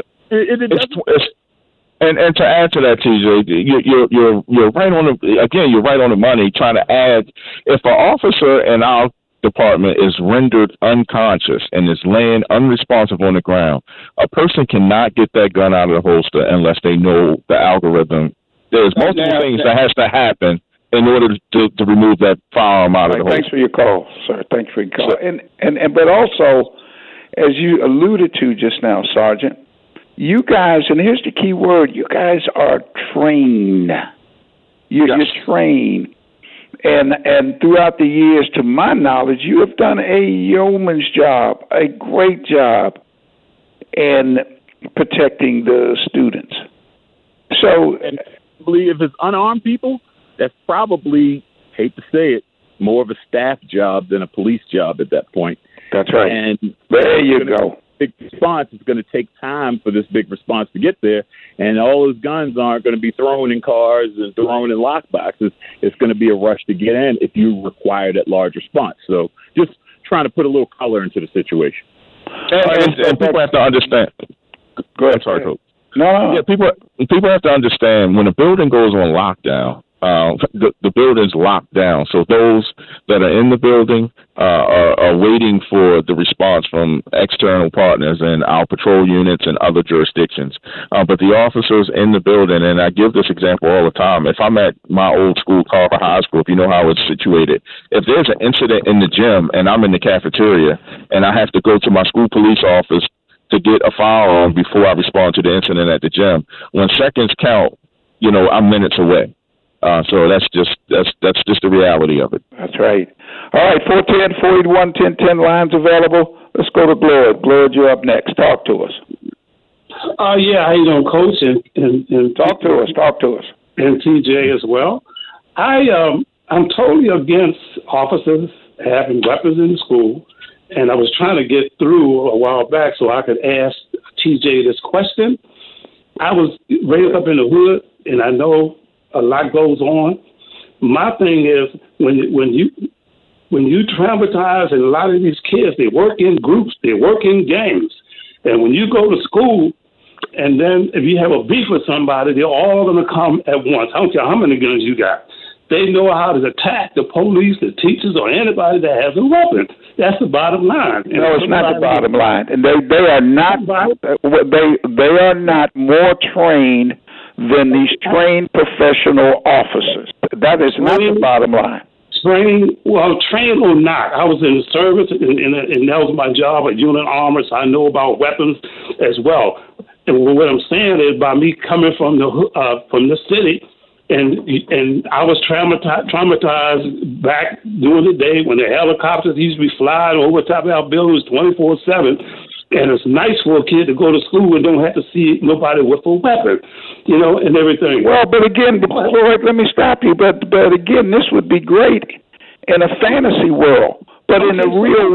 Speaker 7: And to add to that, TJ, you're right on you're right on the money. Trying to add, if an officer in our department is rendered unconscious and is laying unresponsive on the ground, a person cannot get that gun out of the holster unless they know the algorithm. There's multiple things that has to happen in order to remove that firearm out of the holster.
Speaker 5: Thanks for your call, sir. Thanks for your call. But also, as you alluded to just now, Sergeant, you guys, and here's the key word, you guys are trained. You're trained. And throughout the years, to my knowledge, you have done a yeoman's job, a great job in protecting the students. So,
Speaker 6: and I believe if it's unarmed people, that's probably, hate to say it, more of a staff job than a police job at that point.
Speaker 5: That's right.
Speaker 6: And
Speaker 5: there you go.
Speaker 6: Big response. It's going to take time for this big response to get there, and all those guns aren't going to be thrown in cars and thrown in lockboxes. It's going to be a rush to get in if you require that large response. So just trying to put a little color into the situation.
Speaker 7: And people have to understand.
Speaker 5: Go ahead.
Speaker 7: Sorry, Coach.
Speaker 5: No.
Speaker 7: Yeah, people have to understand when a building goes on lockdown. The building's locked down, so those that are in the building are waiting for the response from external partners and our patrol units and other jurisdictions. But the officers in the building, and I give this example all the time, if I'm at my old school, Carver High School, if you know how it's situated, if there's an incident in the gym and I'm in the cafeteria and I have to go to my school police office to get a firearm before I respond to the incident at the gym, when seconds count, I'm minutes away. So that's just the reality of it.
Speaker 5: That's right. All right, 410-481-1010 lines available. Let's go to Gloyd. Gloyd, you're up next. Talk to us.
Speaker 12: Yeah, how you doing, Coach? And
Speaker 5: talk to us.
Speaker 12: And TJ as well. I'm totally against officers having weapons in the school, and I was trying to get through a while back so I could ask TJ this question. I was raised up in the hood, and I know a lot goes on. My thing is when you traumatize, and a lot of these kids, they work in groups, they work in gangs, and when you go to school, and then if you have a beef with somebody, they're all going to come at once. I don't care how many guns you got. They know how to attack the police, the teachers, or anybody that has a weapon. That's the bottom line. And
Speaker 5: no, it's not the bottom line. And they are not. They are not more trained than these trained professional officers. That is not the bottom line.
Speaker 12: Trained or not. I was in the service, and that was my job at Unit Armor, so I know about weapons as well. And what I'm saying is, by me coming from the city, and I was traumatized back during the day when the helicopters used to be flying over top of our buildings 24/7. And it's nice for a kid to go to school and don't have to see nobody with a weapon, and everything.
Speaker 5: Well, but again, Lloyd, let me stop you. But again, this would be great in a fantasy world. But in the real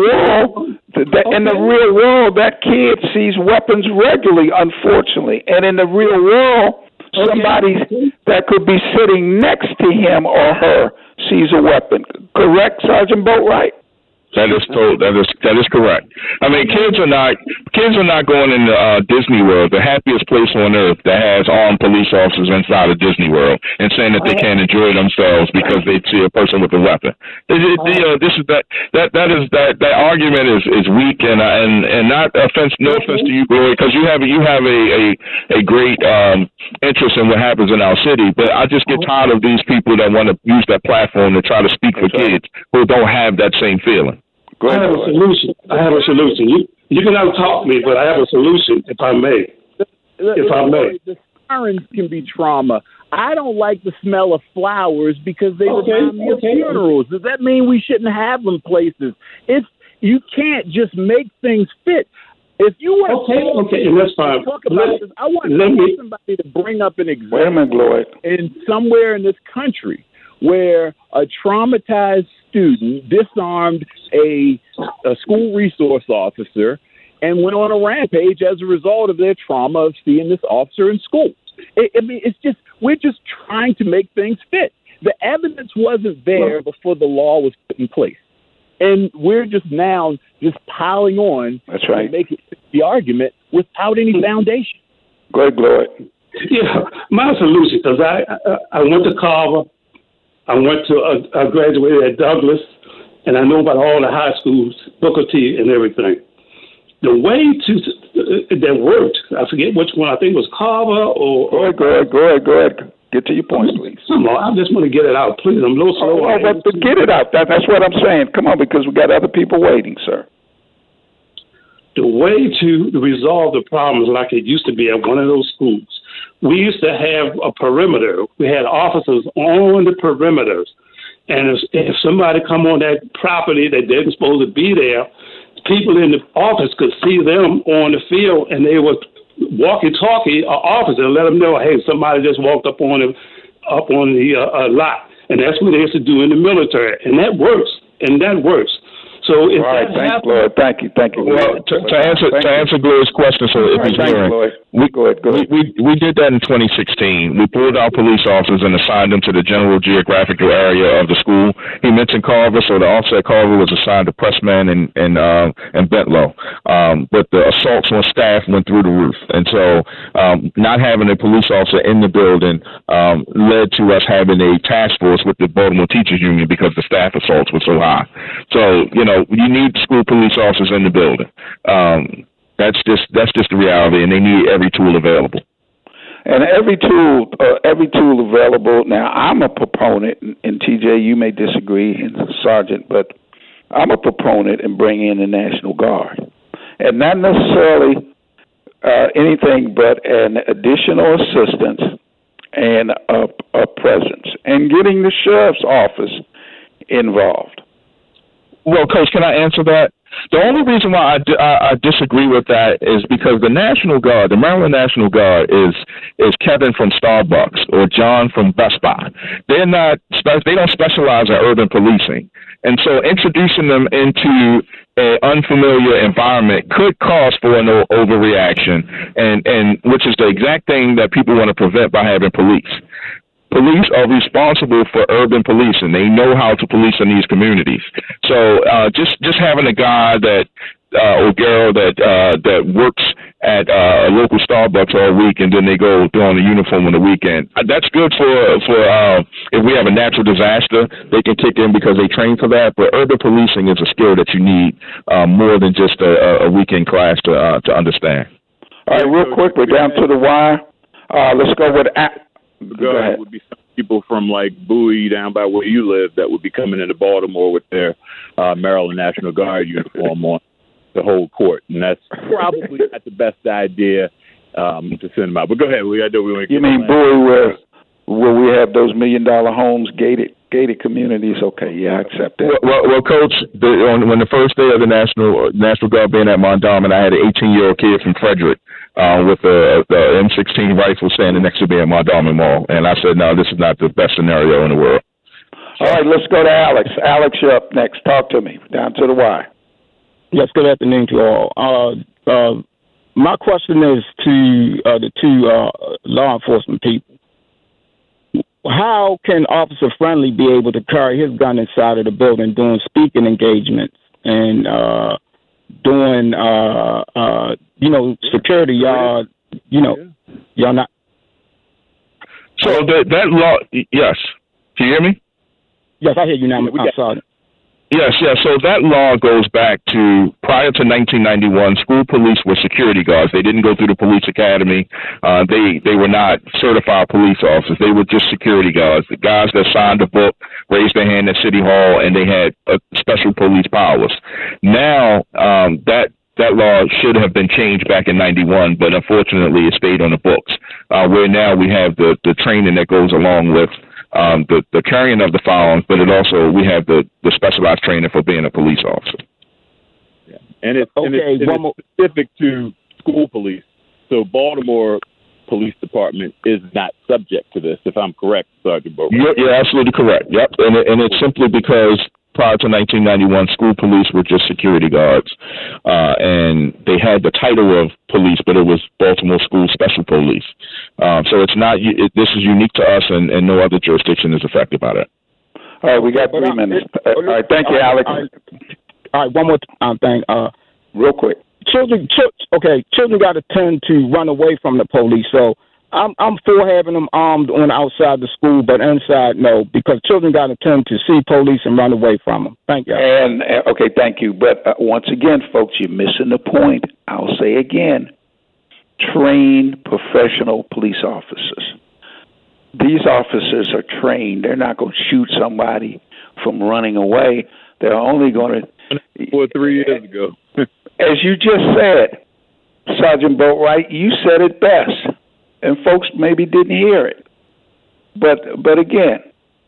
Speaker 5: world, that kid sees weapons regularly, unfortunately. And in the real world, somebody that could be sitting next to him or her sees a weapon. Correct, Sergeant Boatwright?
Speaker 7: That is correct. I mean, kids are not going into Disney World, the happiest place on earth, that has armed police officers inside of Disney World, and saying that they can't enjoy themselves because they see a person with a weapon. That argument is weak and not offense. No offense to you, Glory, because you have a great interest in what happens in our city. But I just get tired of these people that want to use that platform to try to speak for kids who don't have that same feeling.
Speaker 12: I have a solution. You can out-talk me, but I have a solution, if I may.
Speaker 6: The sirens can be trauma. I don't like the smell of flowers because they remind me of funerals. Does that mean we shouldn't have them places? You can't just make things fit. If you want
Speaker 12: and that's fine.
Speaker 6: Talk about this, I want somebody to bring up an example.
Speaker 5: Wait a minute, Lloyd.
Speaker 6: In somewhere in this country where a traumatized student disarmed a school resource officer and went on a rampage as a result of their trauma of seeing this officer in school. We're just trying to make things fit. The evidence wasn't there before the law was put in place. And we're just now piling on to make the argument without any foundation.
Speaker 5: Go ahead, Lloyd.
Speaker 12: Yeah, my solution, because I went to Carver, I graduated at Douglas, and I know about all the high schools, Booker T and everything. The way that worked, I forget which one, I think it was Carver or... Go ahead. Get to your point, please. Come on, I just want to get it out, please. I'm a little slow.
Speaker 5: But get it out. That's what I'm saying. Come on, because we got other people waiting, sir.
Speaker 12: The way to resolve the problems like it used to be at one of those schools, we used to have a perimeter. We had officers on the perimeters. And if somebody come on that property that they're supposed to be there, people in the office could see them on the field, and they would walkie-talkie an officer and let them know, hey, somebody just walked up on the lot. And that's what they used to do in the military. And that works. So if
Speaker 5: all right,
Speaker 12: that
Speaker 5: thanks,
Speaker 12: happens,
Speaker 5: Lloyd. Thank you.
Speaker 7: Well, to answer Glory's question, so if he's hearing,
Speaker 5: go ahead.
Speaker 7: We did that in 2016. We pulled out police officers and assigned them to the general geographical area of the school. He mentioned Carver, so the officer at Carver was assigned to Pressman and Bentlow. But the assaults on staff went through the roof, and so not having a police officer in the building led to us having a task force with the Baltimore Teachers Union because the staff assaults were so high. So you need school police officers in the building. That's just the reality, and they need every tool available.
Speaker 5: And every tool available. Now, I'm a proponent, and TJ, you may disagree, and Sergeant, but I'm a proponent in bringing in the National Guard, and not necessarily anything but an additional assistance and a presence, and getting the sheriff's office involved.
Speaker 7: Well, Coach, can I answer that? The only reason why I disagree with that is because the National Guard, the Maryland National Guard, is Kevin from Starbucks or John from Best Buy. They don't specialize in urban policing, and so introducing them into an unfamiliar environment could cause for an overreaction, and which is the exact thing that people want to prevent by having police. Police are responsible for urban policing. They know how to police in these communities. So just having a guy or girl that works at a local Starbucks all week and then they go throw on a uniform on the weekend, that's good for if we have a natural disaster, they can kick in because they train for that. But urban policing is a skill that you need more than just a weekend class to understand.
Speaker 5: All right, real quick, we're down to the wire. Let's go with
Speaker 6: Go ahead. Would be some people from like Bowie down by where you live that would be coming into Baltimore with their Maryland National Guard uniform on the whole court, and that's probably not the best idea to send them out. But go ahead.
Speaker 5: You mean Bowie where we have those $1 million homes, gated communities? Okay, yeah, I accept that.
Speaker 7: Well, Coach, when the first day of the National Guard being at Mondawmin, I had an 18-year-old kid from Frederick with the M16 rifle standing next to me at Mondawmin Mall, and I said, no, this is not the best scenario in the world.
Speaker 5: All right, let's go to Alex. Alex, you're up next. Talk to me. Down to the wire.
Speaker 13: Yes, good afternoon to all. My question is to the two law enforcement people. How can Officer Friendly be able to carry his gun inside of the building doing speaking engagements and doing, security? Y'all not.
Speaker 7: So that law, yes. Can you hear me?
Speaker 13: Yes, I hear you now. I'm sorry.
Speaker 7: Yes. So that law goes back to prior to 1991. School police were security guards. They didn't go through the police academy. They were not certified police officers. They were just security guards. The guys that signed the book, raised their hand at City Hall, and they had special police powers. Now that law should have been changed back in 91, but unfortunately it stayed on the books. Where now we have the training that goes along with the carrying of the firearms, but we have the specialized training for being a police officer.
Speaker 6: Yeah. And it's specific to school police. So Baltimore Police Department is not subject to this, if I'm correct, Sergeant Bowe.
Speaker 7: You're absolutely correct. Yep. And it's simply because prior to 1991, school police were just security guards, and they had the title of police, but it was Baltimore School Special Police. So it's not. This is unique to us, and no other jurisdiction is affected by that.
Speaker 5: All right, we got 3 minutes. All right, thank you, Alex.
Speaker 13: All right, one more thing.
Speaker 5: Real quick.
Speaker 13: Children got to tend to run away from the police. So I'm for having them armed on outside the school, but inside, no, because children got to tend to see police and run away from them. Thank you.
Speaker 5: And okay, thank you. But once again, folks, you're missing the point. I'll say again, trained professional police officers. These officers are trained. They're not going to shoot somebody from running away. They're only going to.
Speaker 6: 3 years ago.
Speaker 5: As you just said, Sergeant Boatwright, you said it best. And folks maybe didn't hear it. But again,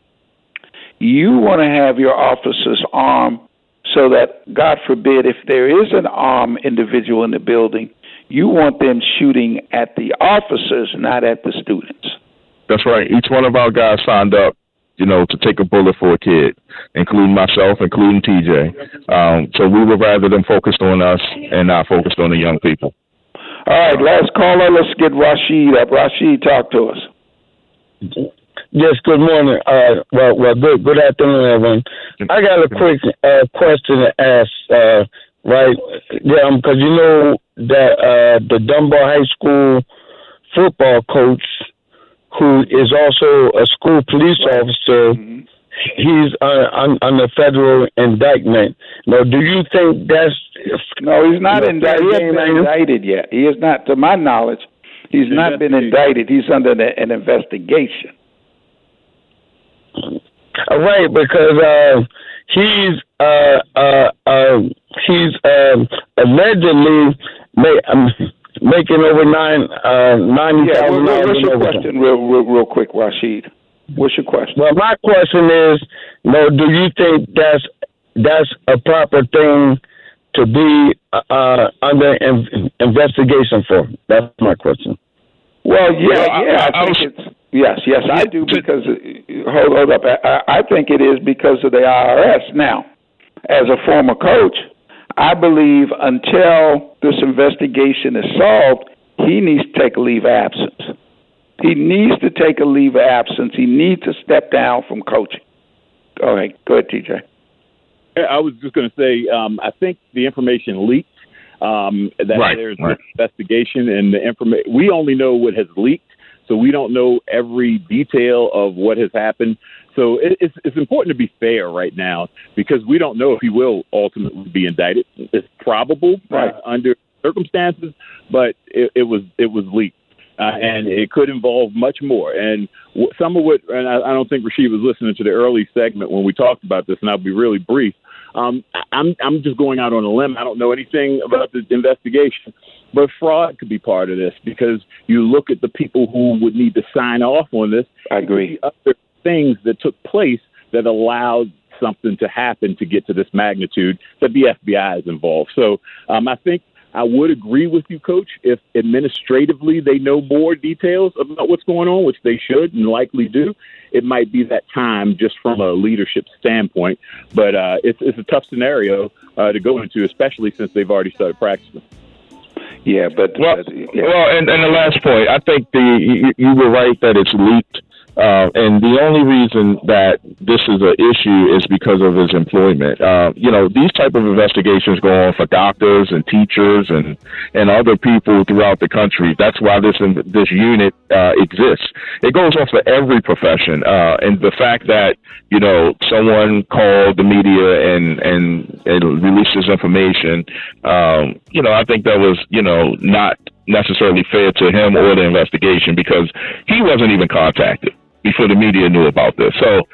Speaker 5: you want to have your officers armed so that, God forbid, if there is an armed individual in the building, you want them shooting at the officers, not at the students.
Speaker 7: That's right. Each one of our guys signed up to take a bullet for a kid, including myself, including TJ. So we would rather them focused on us and not focused on the young people.
Speaker 5: All right, last caller. Let's get Rashid up. Rashid, talk to us.
Speaker 13: Yes, good morning. Good afternoon, everyone. I got a quick question to ask, right? Yeah, because you know that the Dunbar High School football coach, who is also a school police officer, he's under federal indictment. Now, do you think that's...
Speaker 5: No, he's not indicted. He hasn't been indicted yet. He is not, to my knowledge, he's not been indicted. He's under an investigation.
Speaker 13: Right, because he's allegedly making over $90,000.
Speaker 5: What's your question, real quick, Rashid? What's your question?
Speaker 13: Well, my question is, do you think that's a proper thing to be under investigation for? That's my question.
Speaker 5: Well, I think it's yes, I do, because hold up, I think it is because of the IRS. Now, as a former coach, I believe until this investigation is solved, he needs to take a leave of absence. He needs to take a leave of absence. He needs to step down from coaching. Go ahead, TJ.
Speaker 6: I was just going to say, I think the information leaked. There's an investigation, and the information, we only know what has leaked, so we don't know every detail of what has happened. So it's important to be fair right now, because we don't know if he will ultimately be indicted. It's probable under circumstances, but it was leaked, and it could involve much more. And some of what, and I don't think Rashid was listening to the early segment when we talked about this, and I'll be really brief. I'm just going out on a limb. I don't know anything about the investigation, but fraud could be part of this, because you look at the people who would need to sign off on this.
Speaker 5: I agree.
Speaker 6: Other things that took place that allowed something to happen to get to this magnitude, that the FBI is involved. So I think I would agree with you, Coach, if administratively they know more details about what's going on, which they should and likely do. It might be that time just from a leadership standpoint. But it's a tough scenario to go into, especially since they've already started practicing.
Speaker 5: Yeah, but...
Speaker 7: Well, and the last point, I think you were right that it's leaked. And the only reason that this is an issue is because of his employment. These type of investigations go on for doctors and teachers and other people throughout the country. That's why this unit exists. It goes on for every profession. And the fact that, someone called the media and released this information, I think that was, not necessarily fair to him or the investigation, because he wasn't even contacted before the media knew about this. So,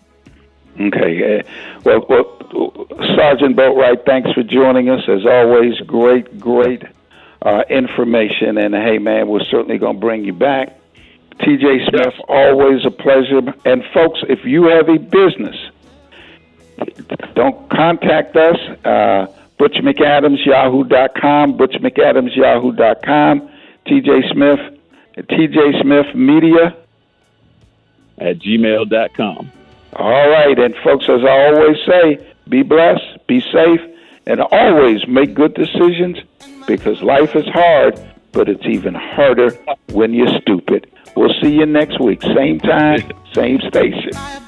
Speaker 5: okay. Well, Sergeant Boatwright, thanks for joining us. As always, great information. And, hey, man, we're certainly going to bring you back. TJ Smith, always a pleasure. And, folks, if you have a business, don't contact us. ButchMcAdams.yahoo.com, ButchMcAdams.yahoo.com, TJ Smith, TJ Smith Media
Speaker 6: @gmail.com.
Speaker 5: All right, and folks, as I always say, be blessed, be safe, and always make good decisions, because life is hard, but it's even harder when you're stupid. We'll see you next week, same time, same station.